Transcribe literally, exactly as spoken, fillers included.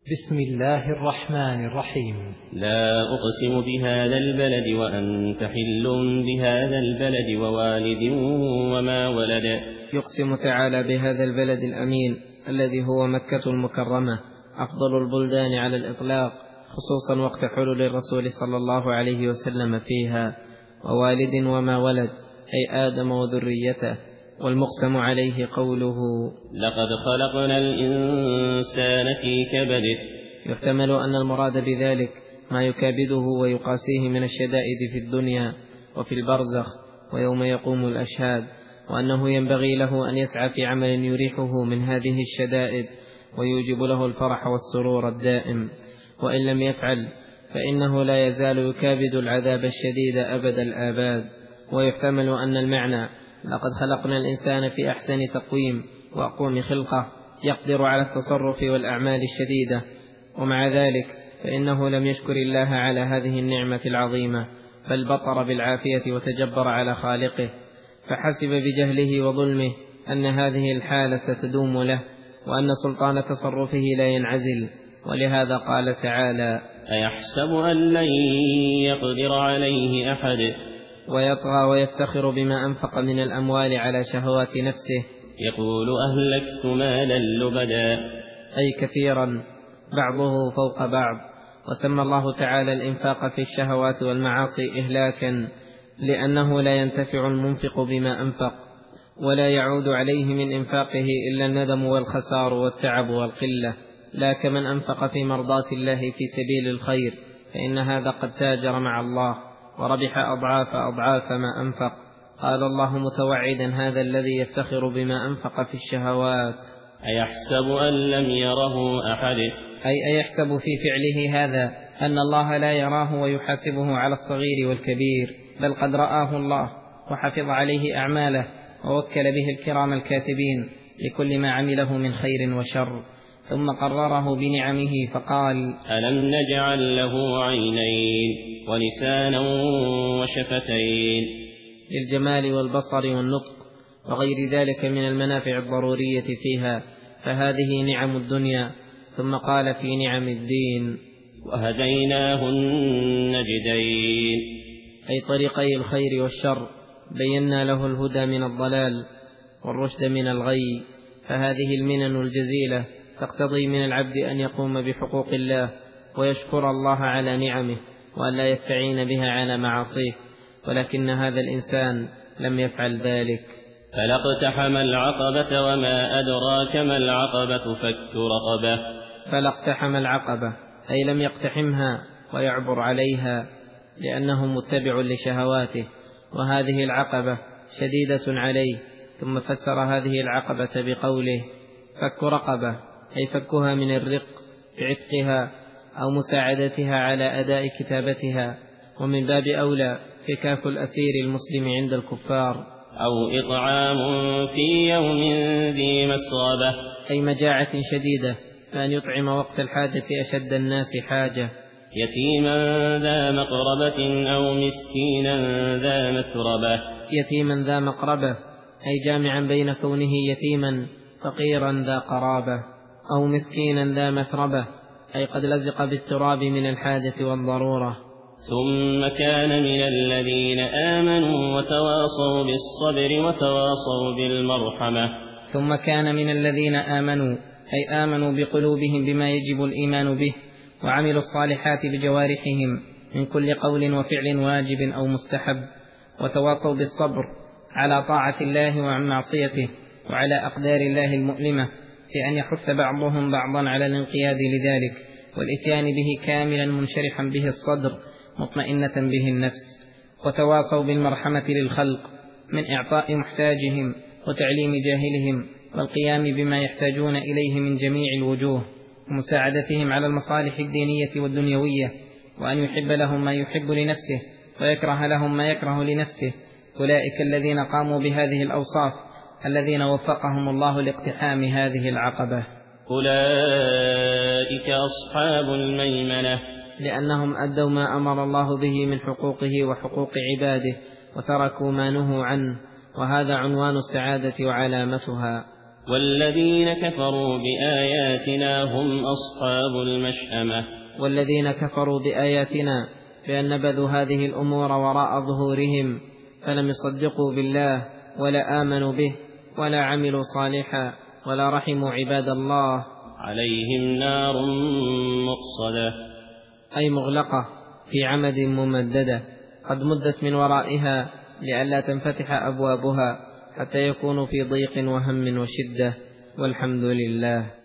بسم الله الرحمن الرحيم. لا أقسم بهذا البلد وأنت حل بهذا البلد ووالد وما ولد. يقسم تعالى بهذا البلد الأمين الذي هو مكة المكرمة، أفضل البلدان على الإطلاق، خصوصا وقت حلول الرسول صلى الله عليه وسلم فيها، ووالد وما ولد أي آدم وذريته. والمقسم عليه قوله: لقد خلقنا الإنسان في كبد. يحتمل أن المراد بذلك ما يكابده ويقاسيه من الشدائد في الدنيا وفي البرزخ ويوم يقوم الأشهاد، وأنه ينبغي له أن يسعى في عمل يريحه من هذه الشدائد ويوجب له الفرح والسرور الدائم، وإن لم يفعل فإنه لا يزال يكابد العذاب الشديد أبد الآباد. ويحتمل أن المعنى: لقد خلقنا الإنسان في أحسن تقويم وأقوم خلقة، يقدر على التصرف والأعمال الشديدة، ومع ذلك فإنه لم يشكر الله على هذه النعمة العظيمة، بل بطر بالعافية وتجبر على خالقه، فحسب بجهله وظلمه أن هذه الحالة ستدوم له، وأن سلطان تصرفه لا ينعزل. ولهذا قال تعالى: أيحسب أن لن يقدر عليه أحد. ويطغى ويفتخر بما أنفق من الأموال على شهوات نفسه، يقول أهلكت مالا لبدا، أي كثيرا بعضه فوق بعض. وسمى الله تعالى الإنفاق في الشهوات والمعاصي إهلاكا، لأنه لا ينتفع المنفق بما أنفق، ولا يعود عليه من إنفاقه إلا الندم والخسار والتعب والقلة، لا كمن أنفق في مرضاة الله في سبيل الخير، فإن هذا قد تاجر مع الله وربح أضعاف أضعاف ما أنفق. قال الله متوعدا هذا الذي يفتخر بما أنفق في الشهوات: أيحسب أن لم يره أحد. أي أيحسب في فعله هذا أن الله لا يراه ويحاسبه على الصغير والكبير، بل قد رآه الله وحفظ عليه أعماله ووكل به الكرام الكاتبين لكل ما عمله من خير وشر، ثم قرره بنعمه فقال: ألم نجعل له عينين ولسانا وشفتين. للجمال والبصر والنطق وغير ذلك من المنافع الضرورية فيها، فهذه نعم الدنيا. ثم قال في نعم الدين: وهديناه النجدين، أي طريقي الخير والشر، بينا له الهدى من الضلال والرشد من الغي. فهذه المنن الجزيلة تقتضي من العبد أن يقوم بحقوق الله ويشكر الله على نعمه، وأن لا يستعين بها على معاصيه، ولكن هذا الإنسان لم يفعل ذلك. فلا اقتحم العقبة وما أدراك ما العقبة فك رقبة. فلا اقتحم العقبة أي لم يقتحمها ويعبر عليها، لأنه متبع لشهواته، وهذه العقبة شديدة عليه. ثم فسر هذه العقبة بقوله: فك رقبة، أي فكها من الرق بعتقها أو مساعدتها على أداء كتابتها، ومن باب أولى فكاك الأسير المسلم عند الكفار، أو إطعام في يوم ذي مسغبة، أي مجاعة شديدة، فأن يطعم وقت الحاجة أشد الناس حاجة. يتيما ذا مقربة أو مسكينا ذا متربة. يتيما ذا مقربة أي جامعا بين كونه يتيما فقيرا ذا قرابة، أو مسكينا ذا متربة أي قد لزق بالتراب من الحاجة والضرورة. ثم كان من الذين آمنوا وتواصوا بالصبر وتواصوا بالمرحمة. ثم كان من الذين آمنوا أي آمنوا بقلوبهم بما يجب الإيمان به، وعملوا الصالحات بجوارحهم من كل قول وفعل واجب أو مستحب، وتواصوا بالصبر على طاعة الله وعن معصيته، وعلى أقدار الله المؤلمة، في أن يحث بعضهم بعضا على الانقياد لذلك والإتيان به كاملا منشرحا به الصدر مطمئنة به النفس. وتواصوا بالمرحمة للخلق من إعطاء محتاجهم وتعليم جاهلهم والقيام بما يحتاجون إليه من جميع الوجوه، ومساعدتهم على المصالح الدينية والدنيوية، وأن يحب لهم ما يحب لنفسه ويكره لهم ما يكره لنفسه. أولئك الذين قاموا بهذه الأوصاف الذين وفقهم الله لاقتحام هذه العقبة. أولئك أصحاب الميمنة، لأنهم أدوا ما أمر الله به من حقوقه وحقوق عباده، وتركوا ما نهوا عنه، وهذا عنوان السعادة وعلامتها. والذين كفروا بآياتنا هم أصحاب المشأمة والذين كفروا بآياتنا بأن نبذوا هذه الأمور وراء ظهورهم فلم يصدقوا بالله ولا آمنوا به ولا عملوا صالحا ولا رحموا عباد الله عليهم نار مؤصدة أي مغلقة في عمد ممددة قد مدت من ورائها لئلا تنفتح أبوابها حتى يكونوا في ضيق وهم وشدة. والحمد لله.